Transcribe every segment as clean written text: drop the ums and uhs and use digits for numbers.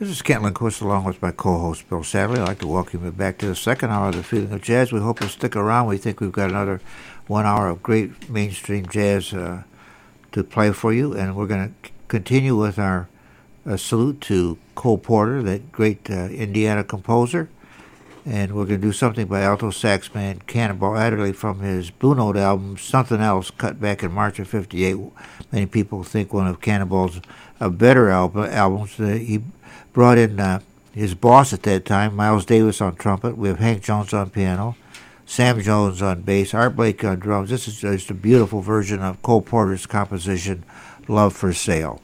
This is Kent Lindquist along with my co-host Bill Sadley. I'd like to welcome you back to the second hour of The Feeling of Jazz. We hope you'll stick around. We think we've got another 1 hour of great mainstream jazz to play for you, and we're going to continue with our salute to Cole Porter, that great Indiana composer, and we're going to do something by alto sax man Cannonball Adderley from his Blue Note album, Something Else, cut back in March of '58. Many people think one of Cannonball's better albums. He brought in his boss at that time, Miles Davis on trumpet. We have Hank Jones on piano, Sam Jones on bass, Art Blake on drums. This is just a beautiful version of Cole Porter's composition, Love for Sale.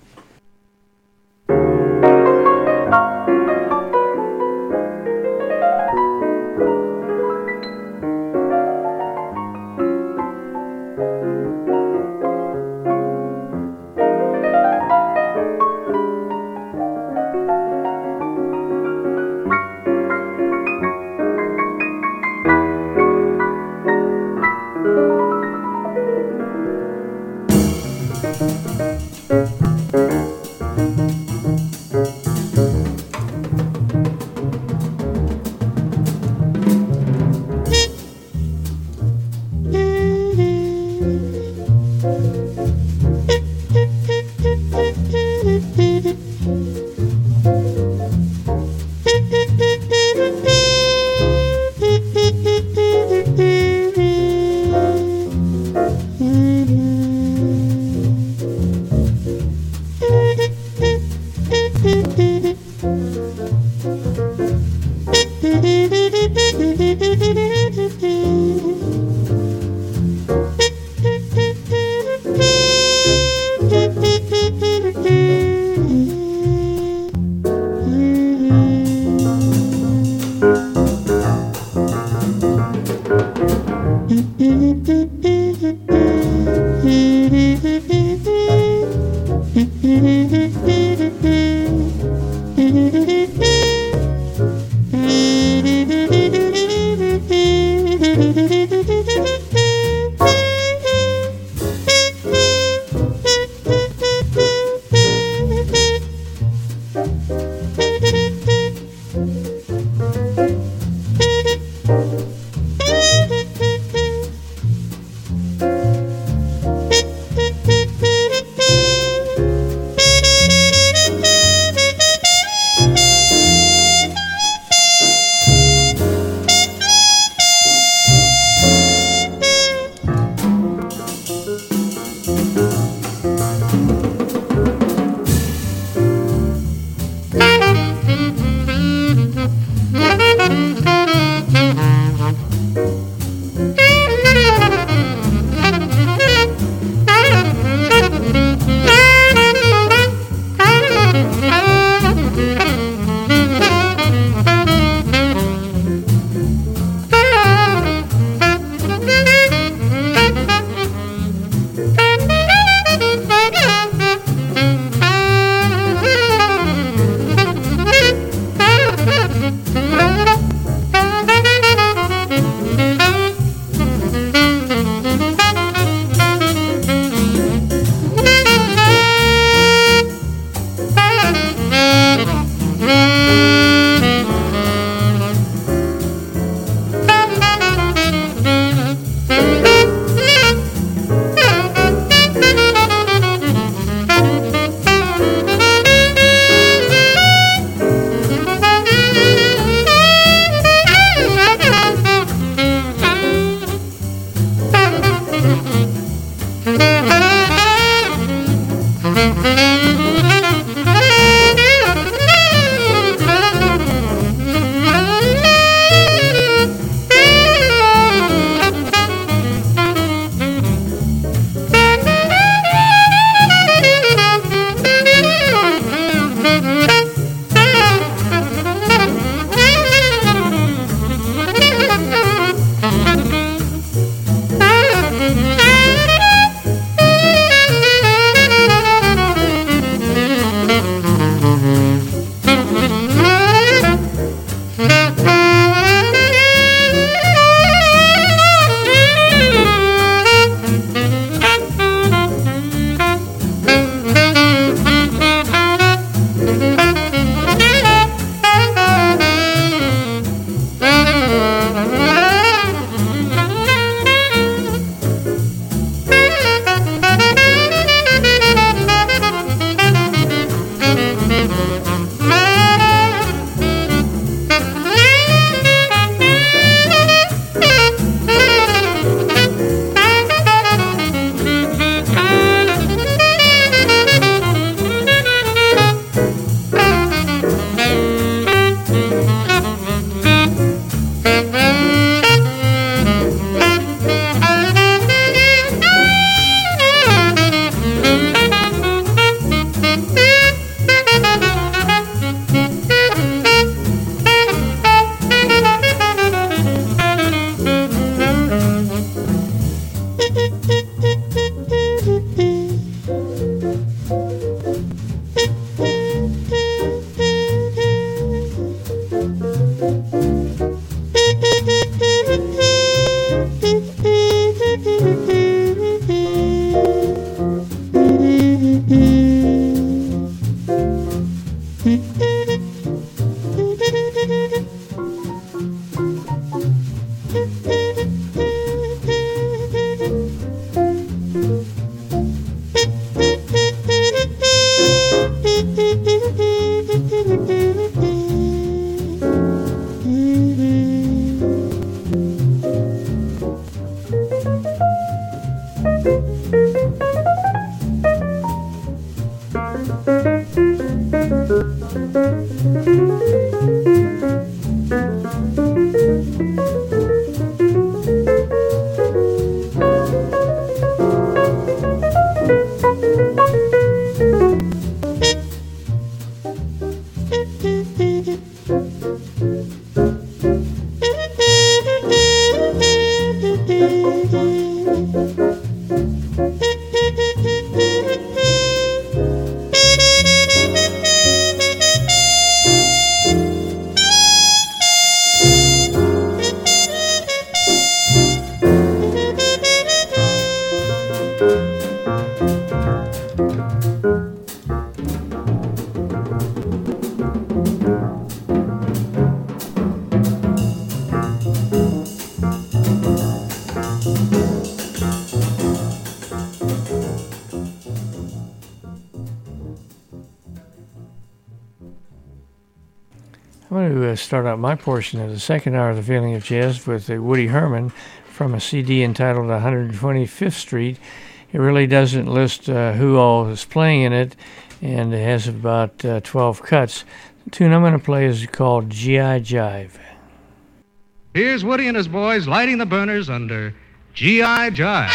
I'm going to start out my portion of the second hour of the Feeling of Jazz with Woody Herman from a CD entitled 125th Street. It really doesn't list who all is playing in it, and it has about 12 cuts. The tune I'm going to play is called G.I. Jive. Here's Woody and his boys lighting the burners under G.I. Jive.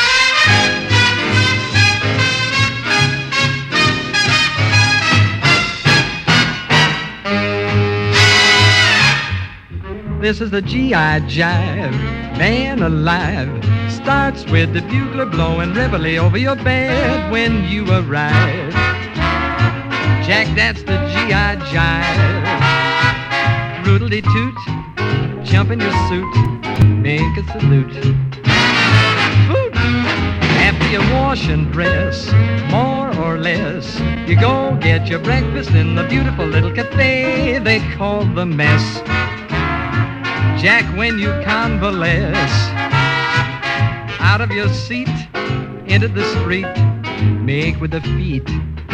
This is the G.I. Jive, man alive. Starts with the bugler blowing reveille over your bed when you arrive. Jack, that's the G.I. Jive. Roodly-toot, jump in your suit, make a salute. Food! After you wash and dress, more or less, you go get your breakfast in the beautiful little cafe they call the Mess. Jack, when you convalesce out of your seat into the street, make with the feet.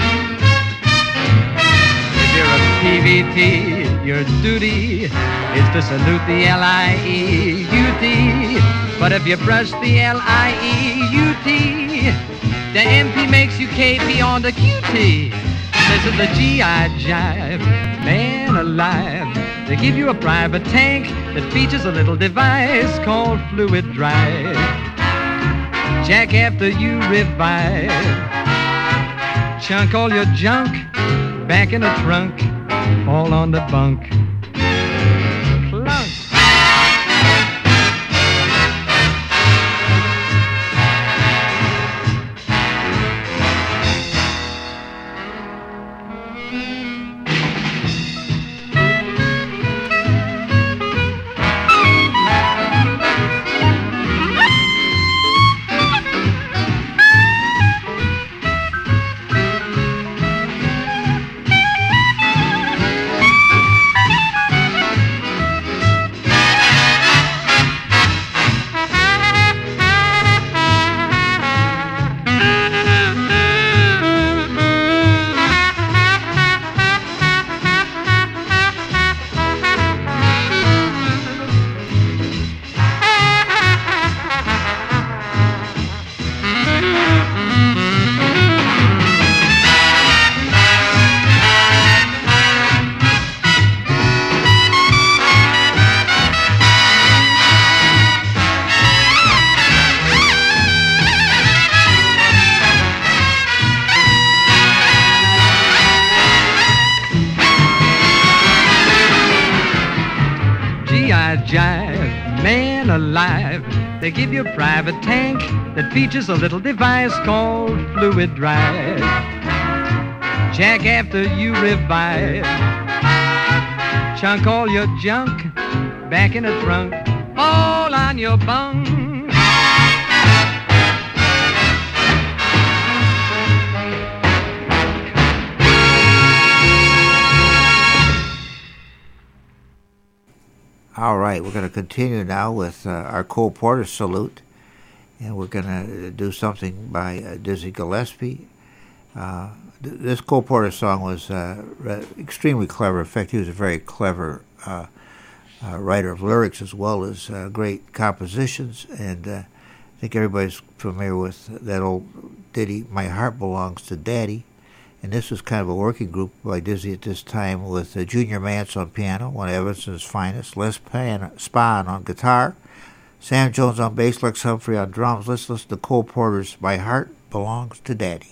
If you're a PVT, your duty is to salute the L-I-E-U-T. But if you brush the L-I-E-U-T, the MP makes you KP on the QT. This is the G.I. Jive, man alive. They give you a private tank that features a little device called Fluid Drive. Jack, after you revive, chunk all your junk back in the trunk, all on the bunk. Clunk. Jive, man alive. They give you a private tank that features a little device called Fluid Drive. Jack, after you revive, chunk all your junk back in the trunk, all on your bunk. All right, we're going to continue now with our Cole Porter salute, and we're going to do something by Dizzy Gillespie. This Cole Porter song was extremely clever. In fact, he was a very clever writer of lyrics as well as great compositions, and I think everybody's familiar with that old ditty, My Heart Belongs to Daddy. And this was kind of a working group by Dizzy at this time with Junior Mance on piano, one of Evanston's finest, Les Spahn on guitar, Sam Jones on bass, Lex Humphrey on drums. Let's listen to Cole Porter's My Heart Belongs to Daddy.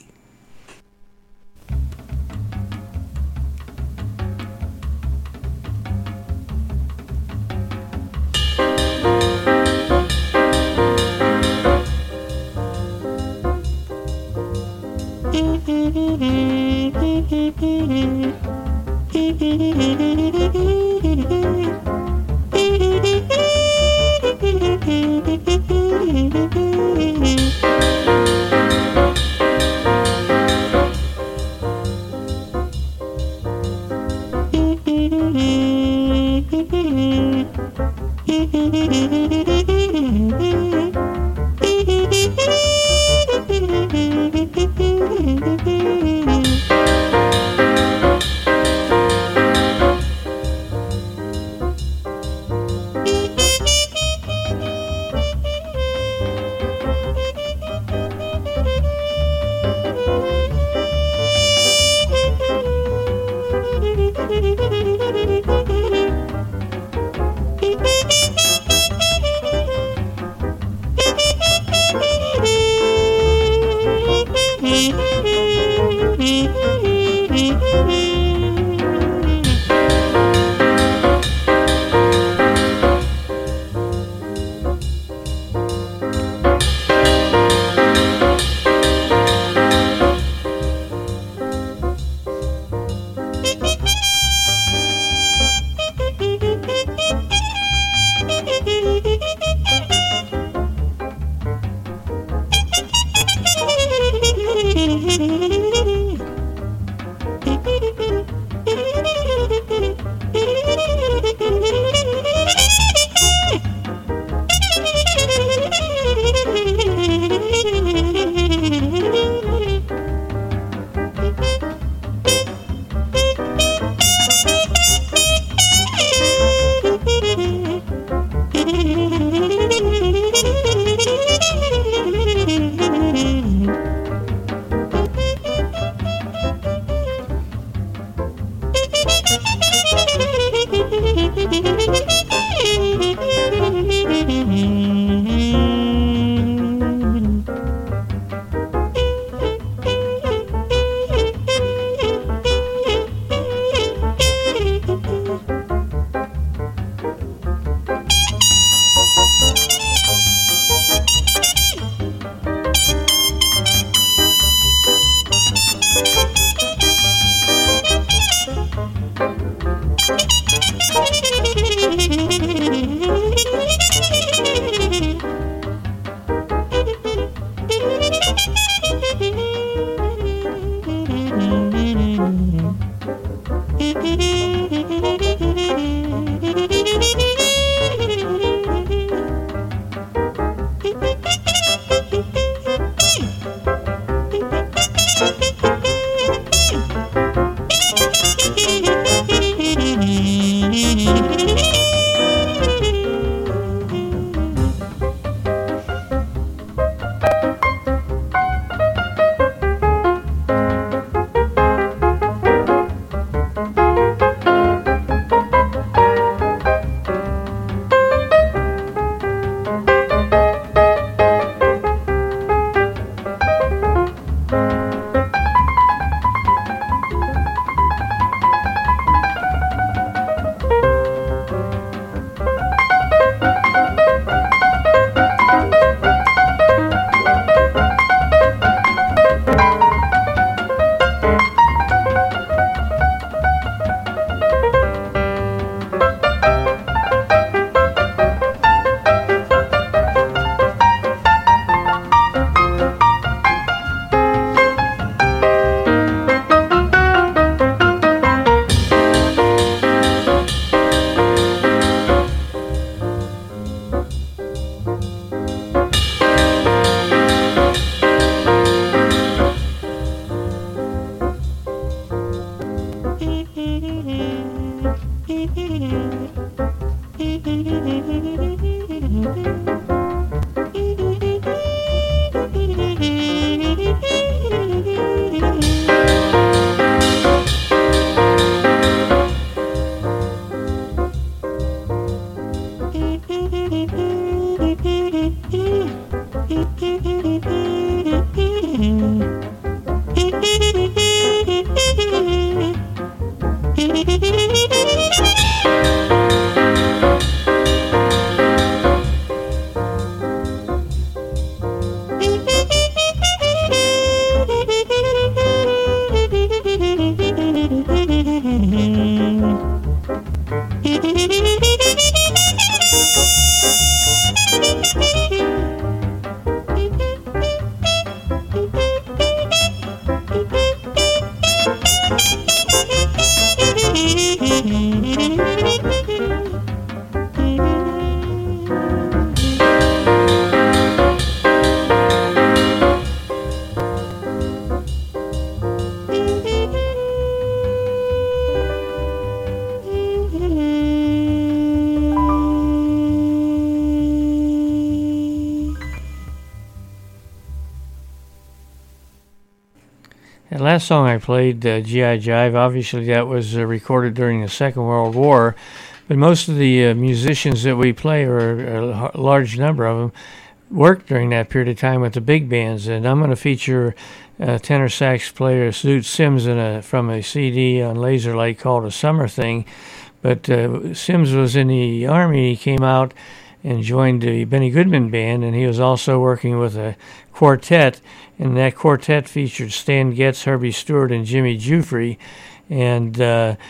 The last song I played, G.I. Jive, obviously that was recorded during the Second World War, but most of the musicians that we play, or a large number of them, worked during that period of time with the big bands. And I'm going to feature tenor sax player Zoot Sims from a CD on Laserlight called A Summer Thing. But Sims was in the Army. He came out and joined the Benny Goodman Band, and he was also working with a quartet, and that quartet featured Stan Getz, Herbie Stewart, and Jimmy Giuffre. And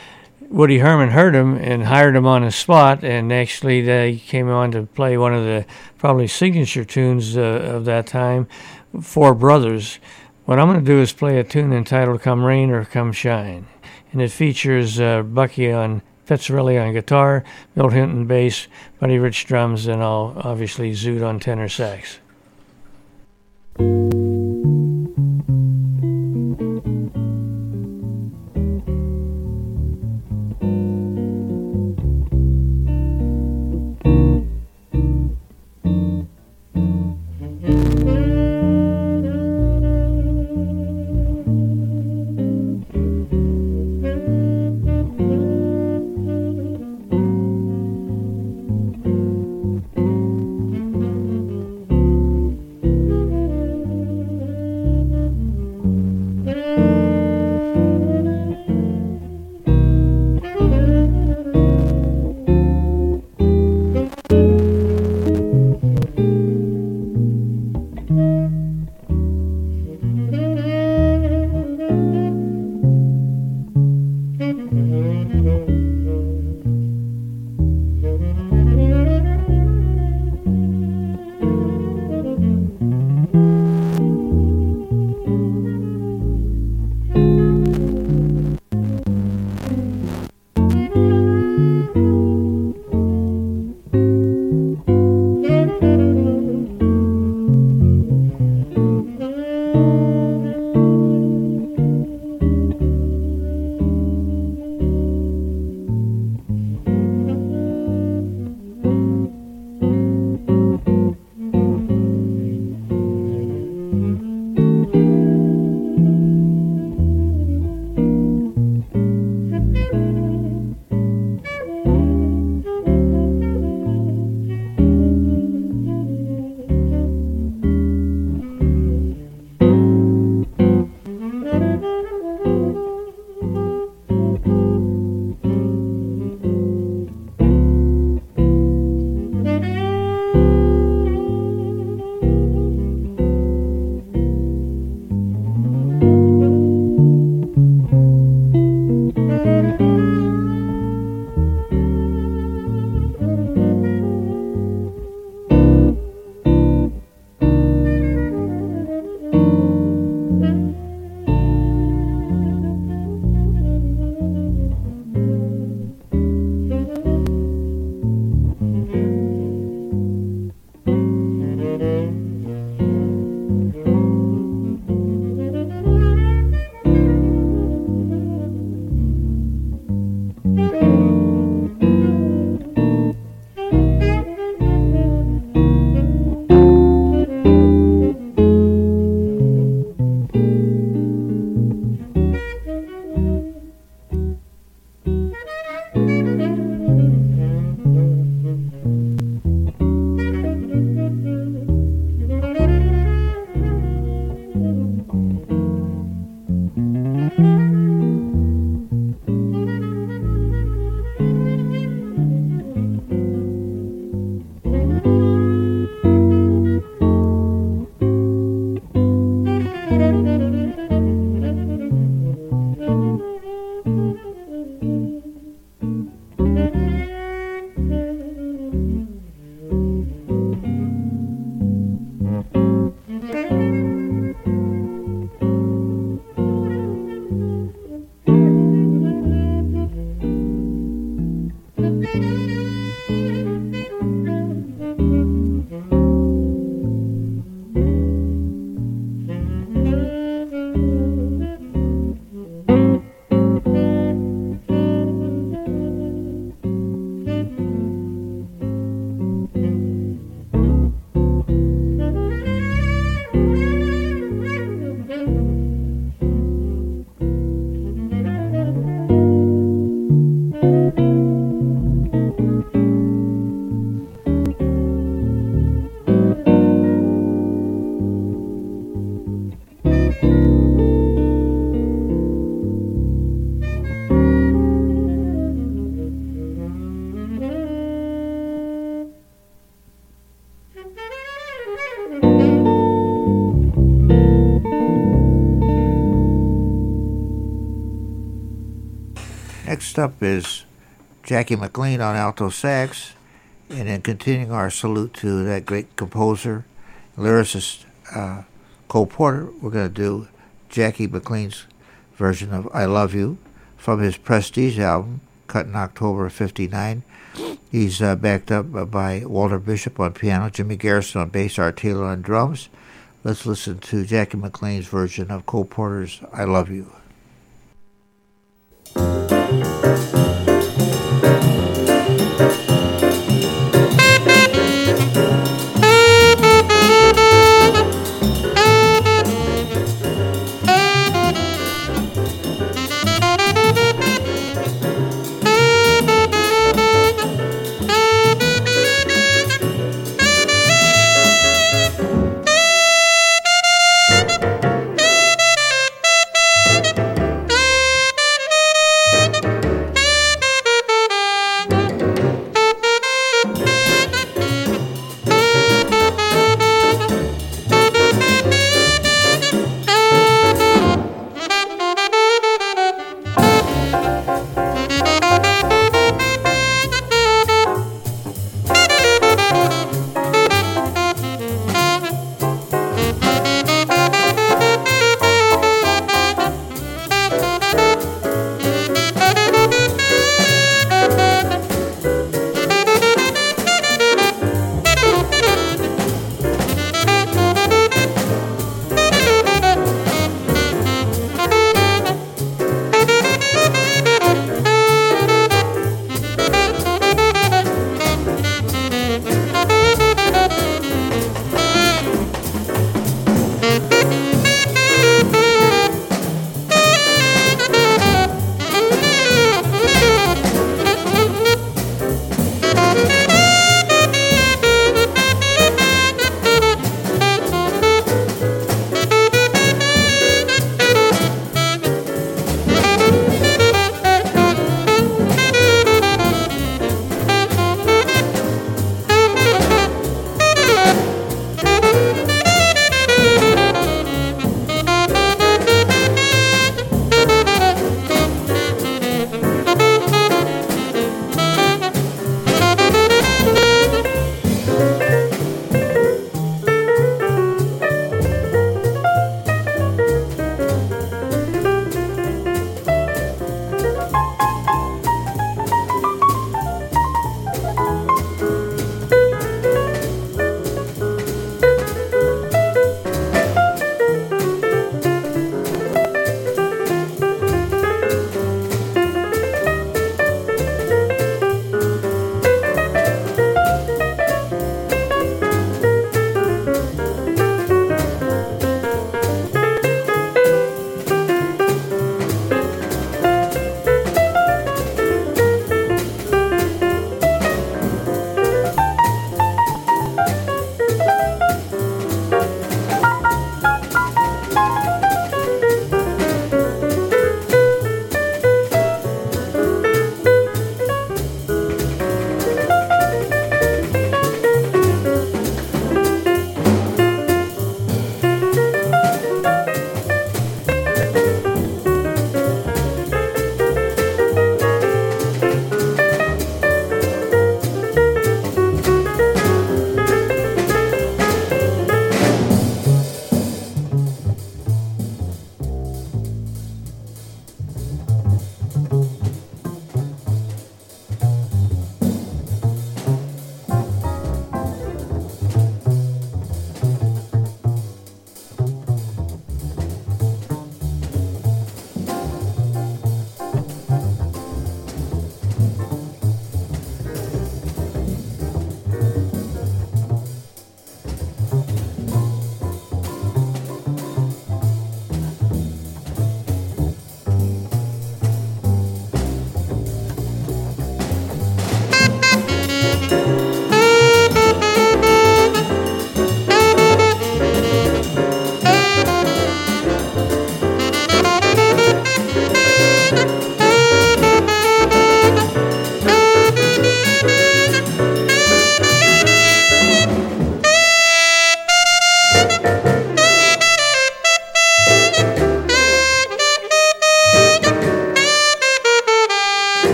Woody Herman heard him and hired him on the spot, and actually they came on to play one of the probably signature tunes of that time, Four Brothers. What I'm going to do is play a tune entitled Come Rain or Come Shine, and it features Bucky Petzarelli on guitar, Milt Hinton bass, Buddy Rich drums, and obviously Zoot on tenor sax. Next up is Jackie McLean on alto sax, and then continuing our salute to that great composer, lyricist Cole Porter, we're going to do Jackie McLean's version of I Love You from his Prestige album, cut in October of '59. He's backed up by Walter Bishop on piano, Jimmy Garrison on bass, Art Taylor on drums. Let's listen to Jackie McLean's version of Cole Porter's I Love You.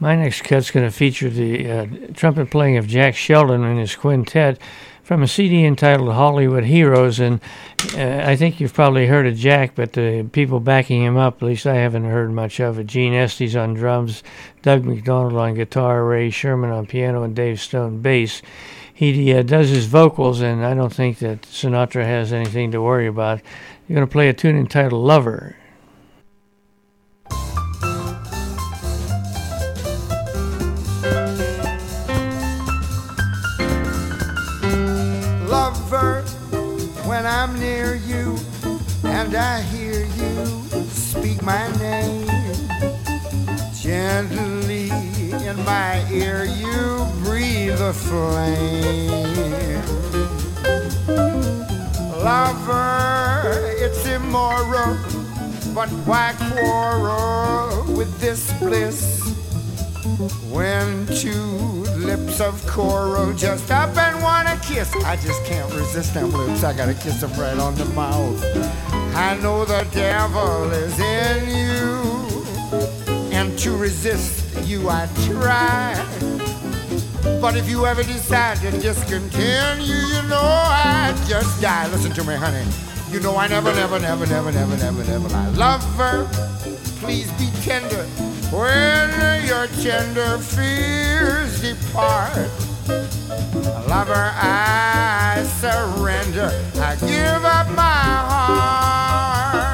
My next cut's going to feature the trumpet playing of Jack Sheldon and his quintet from a CD entitled Hollywood Heroes. And I think you've probably heard of Jack, but the people backing him up, at least I haven't heard much of it. Gene Estes on drums, Doug McDonald on guitar, Ray Sherman on piano, and Dave Stone bass. He does his vocals, and I don't think that Sinatra has anything to worry about. You're going to play a tune entitled Lover. Lover, when I'm near you and I hear you speak my name, gently in my ear you breathe a flame. Lover, it's immoral, but why quarrel with this bliss when two lips of coral just up and wanna kiss? I just can't resist them lips, I gotta kiss them right on the mouth. I know the devil is in you, and to resist you I try. But if you ever decide to discontinue, you know I just die. Listen to me, honey. You know I never lie. Lover, please be tender when your tender fears depart. Lover, I surrender. I give up my heart.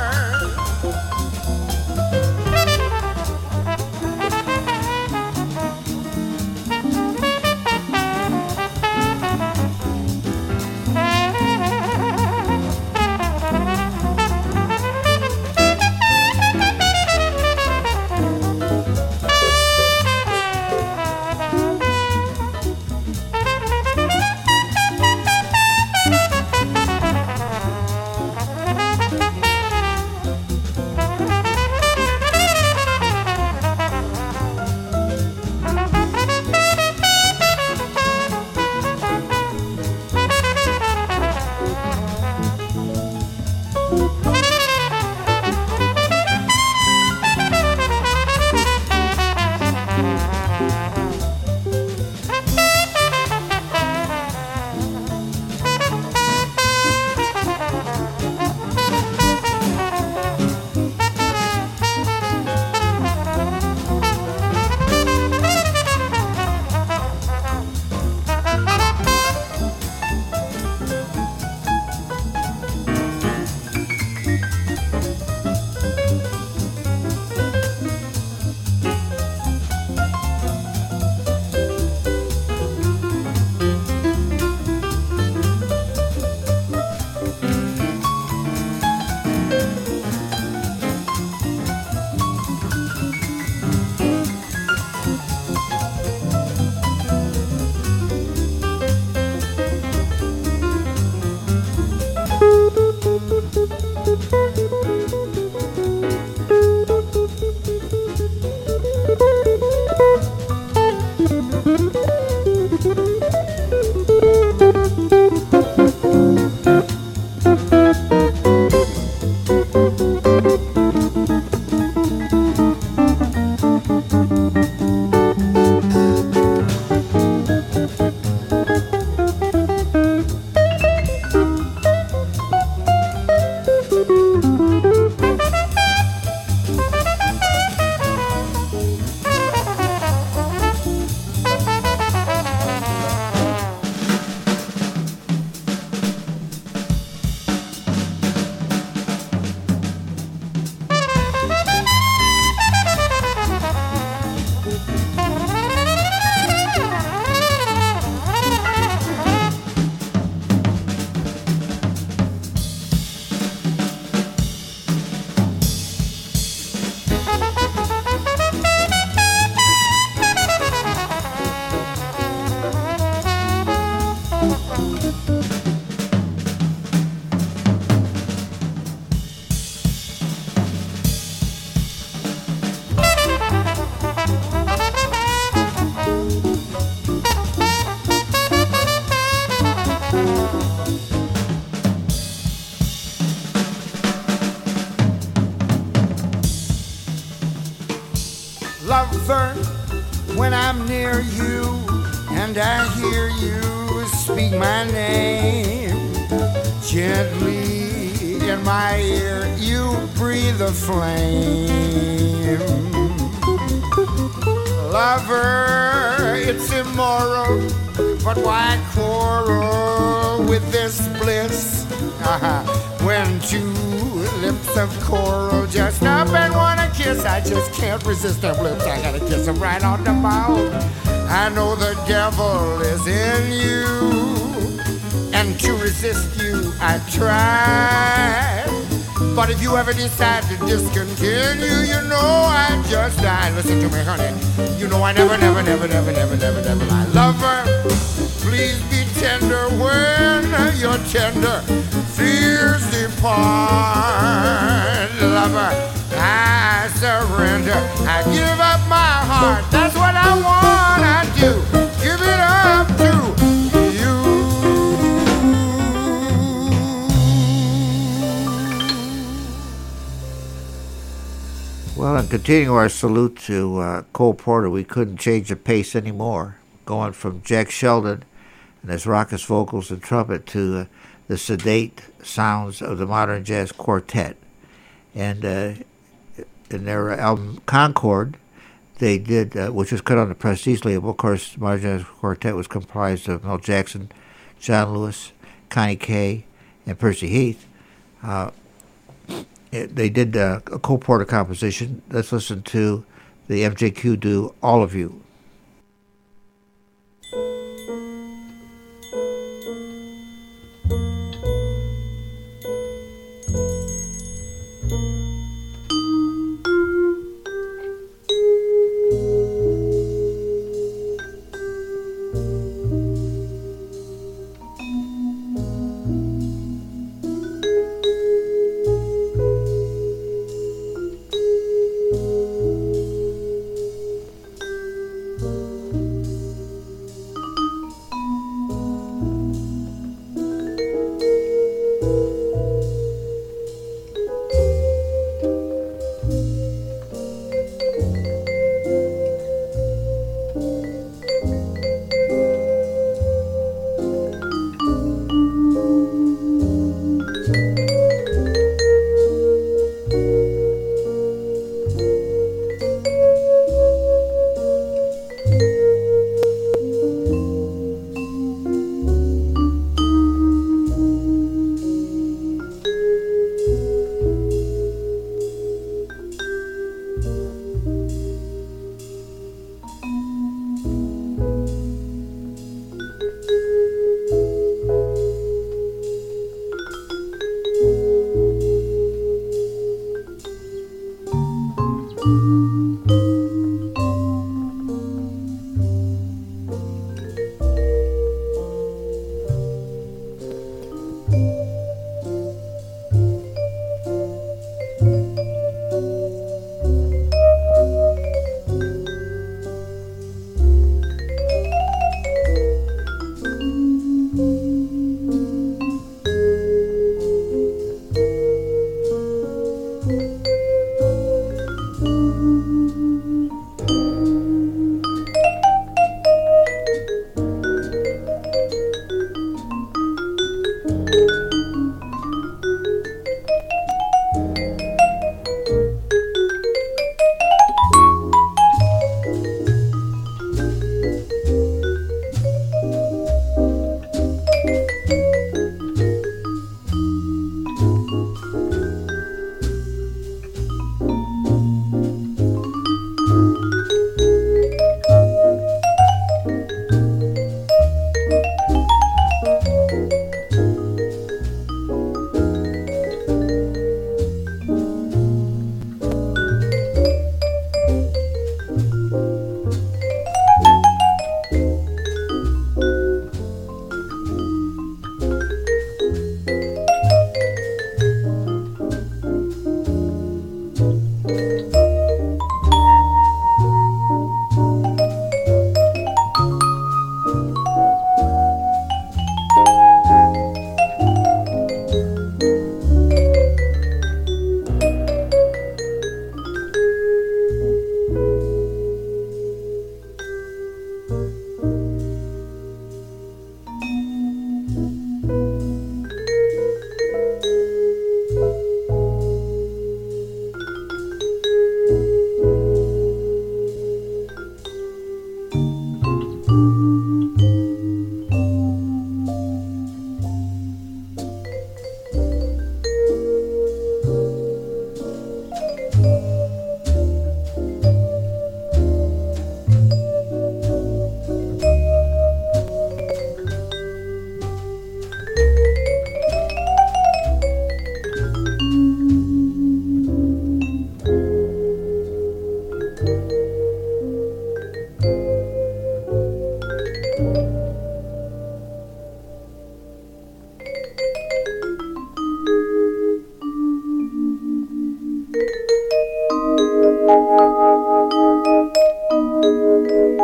when I'm near you and I hear you speak my name. Gently in my ear you breathe a flame. Lover, it's immoral, but why quarrel with this bliss? When two lips of coral just up and wanna kiss, I just can't resist them lips. I gotta kiss them right on the mouth. I know the devil is in you, and to resist you I try. But if you ever decide to discontinue, you know I just die. Listen to me, honey. You know I never lie. Lover, please be tender when your tender fears depart. Lover, I surrender. I give up my heart. That's what I wanna do. Give it up to you. Well, and continuing our salute to Cole Porter, we couldn't change the pace anymore. Going from Jack Sheldon and his raucous vocals and trumpet to the sedate sounds of the modern jazz quartet. And in their album Concord, they did, which was cut on the Prestige label. Of course, the modern jazz quartet was comprised of Mel Jackson, John Lewis, Connie Kay, and Percy Heath. They did a Cole Porter composition. Let's listen to the MJQ do All of You.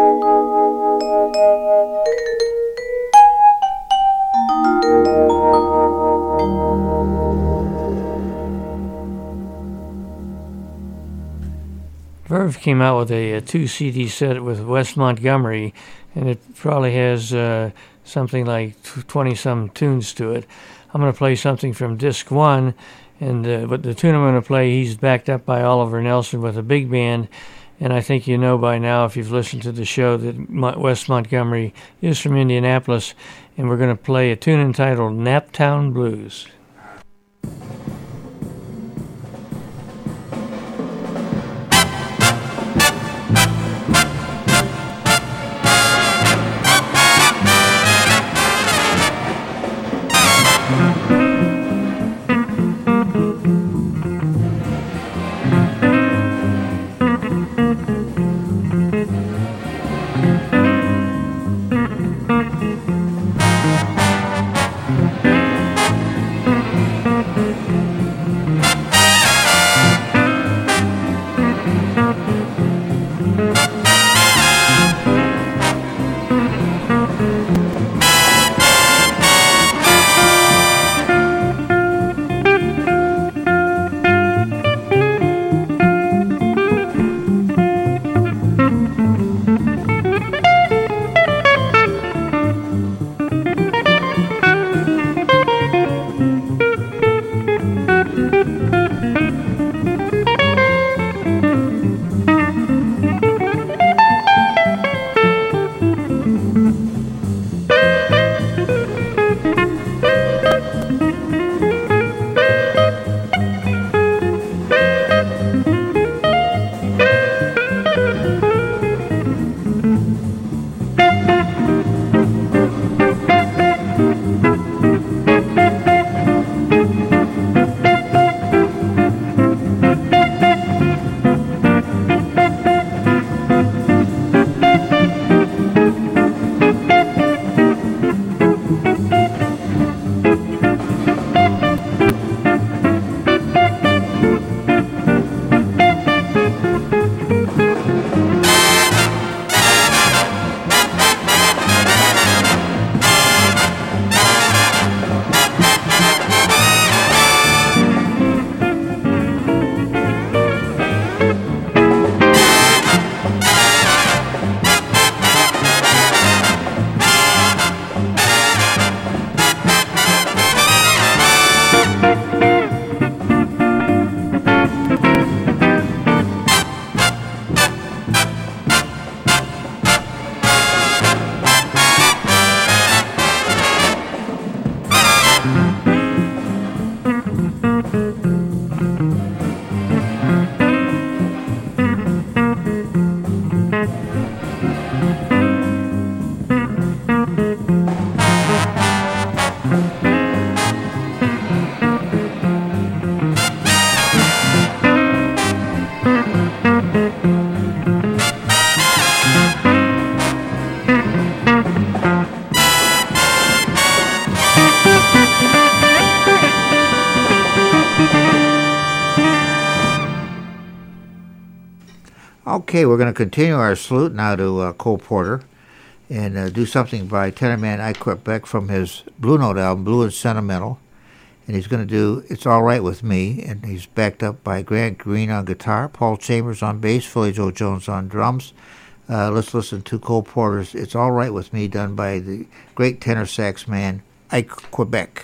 Verve came out with a 2 CD set with Wes Montgomery, and it probably has something like 20-some tunes to it. I'm going to play something from Disc 1, but the tune I'm going to play, he's backed up by Oliver Nelson with a big band, and I think you know by now, if you've listened to the show, that Wes Montgomery is from Indianapolis, and we're going to play a tune entitled Naptown Blues. Okay, we're going to continue our salute now to Cole Porter and do something by Tenorman Ike Quebec from his Blue Note album, Blue and Sentimental. And he's going to do It's All Right With Me, and he's backed up by Grant Green on guitar, Paul Chambers on bass, Philly Joe Jones on drums. Let's listen to Cole Porter's It's All Right With Me, done by the great tenor sax man Ike Quebec.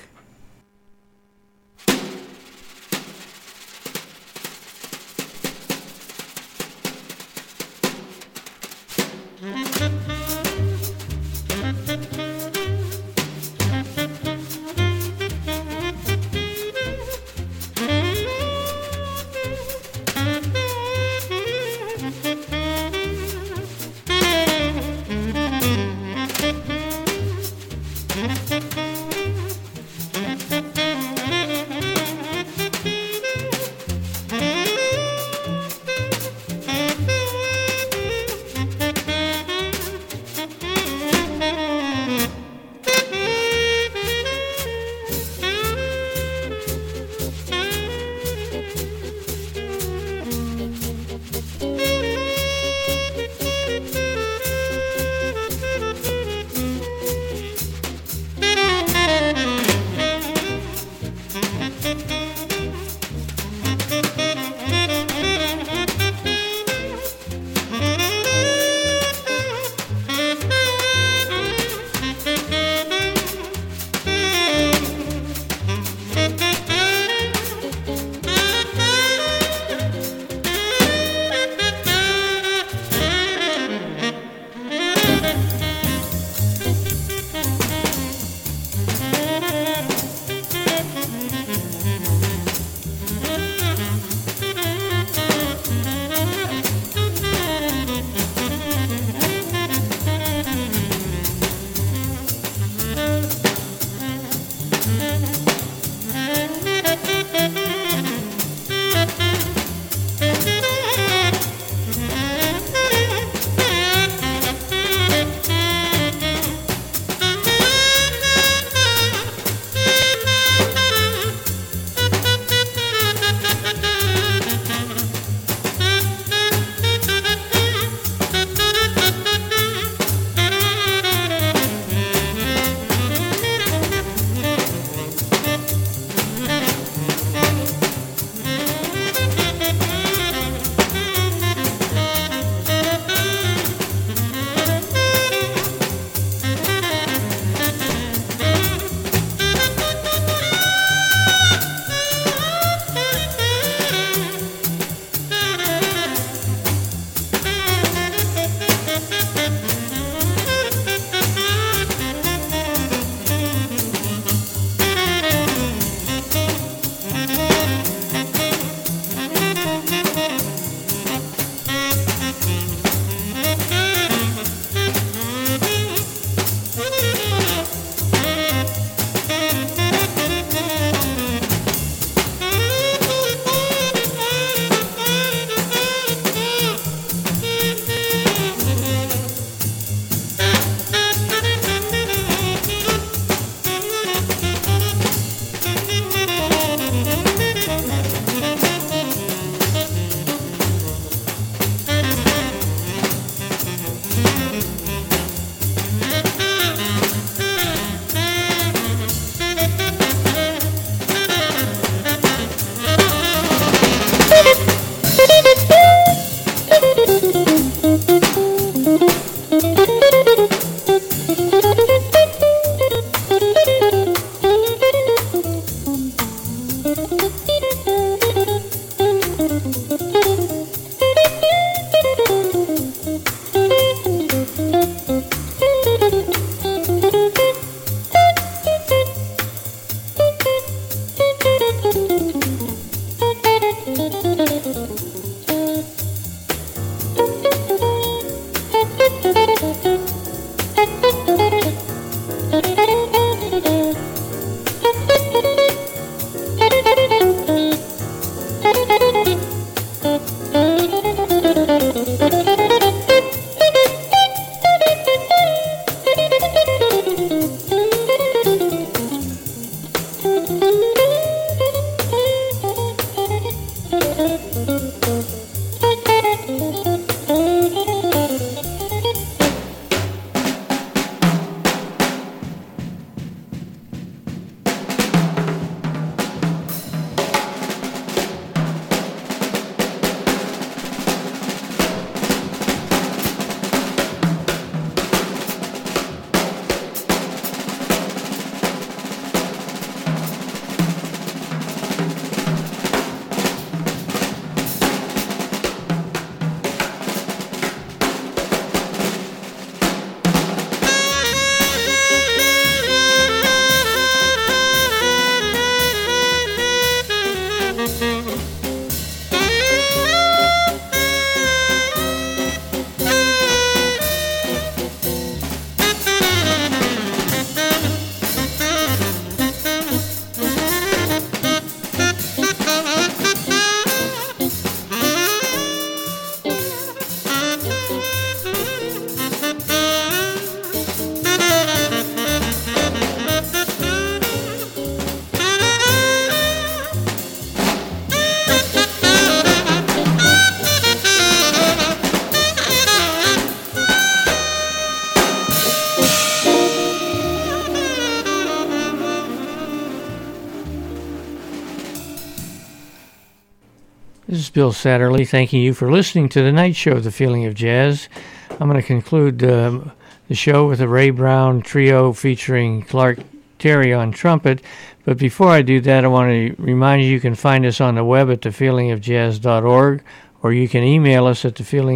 This is Bill Satterley thanking you for listening to the night show of The Feeling of Jazz. I'm going to conclude the show with a Ray Brown trio featuring Clark Terry on trumpet. But before I do that, I want to remind you can find us on the web at thefeelingofjazz.org, or you can email us at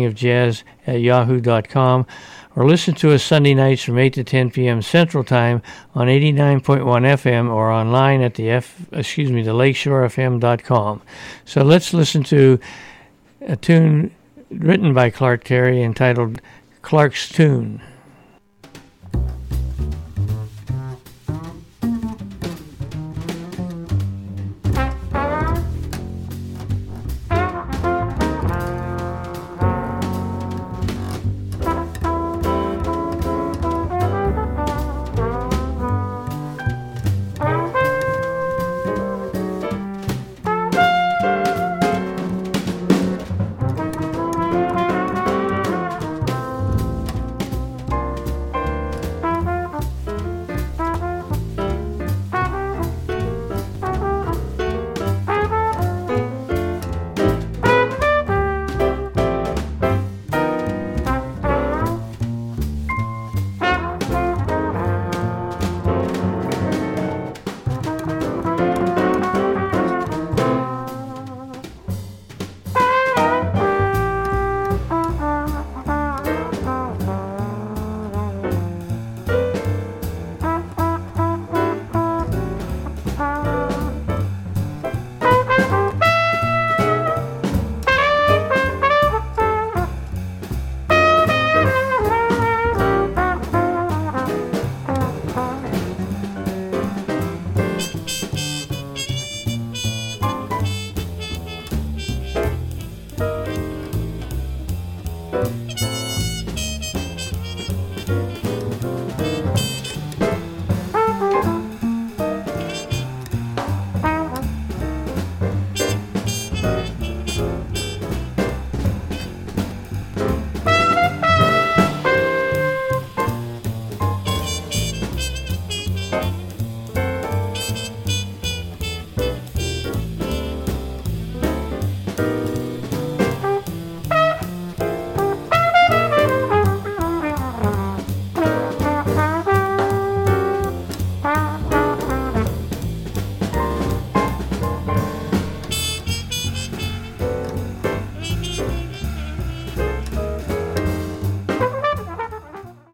thefeelingofjazz@yahoo.com, or listen to us Sunday nights from 8 to 10 p.m. Central Time on 89.1 FM or online at the lakeshorefm.com. So let's listen to a tune written by Clark Terry entitled Clark's Tune.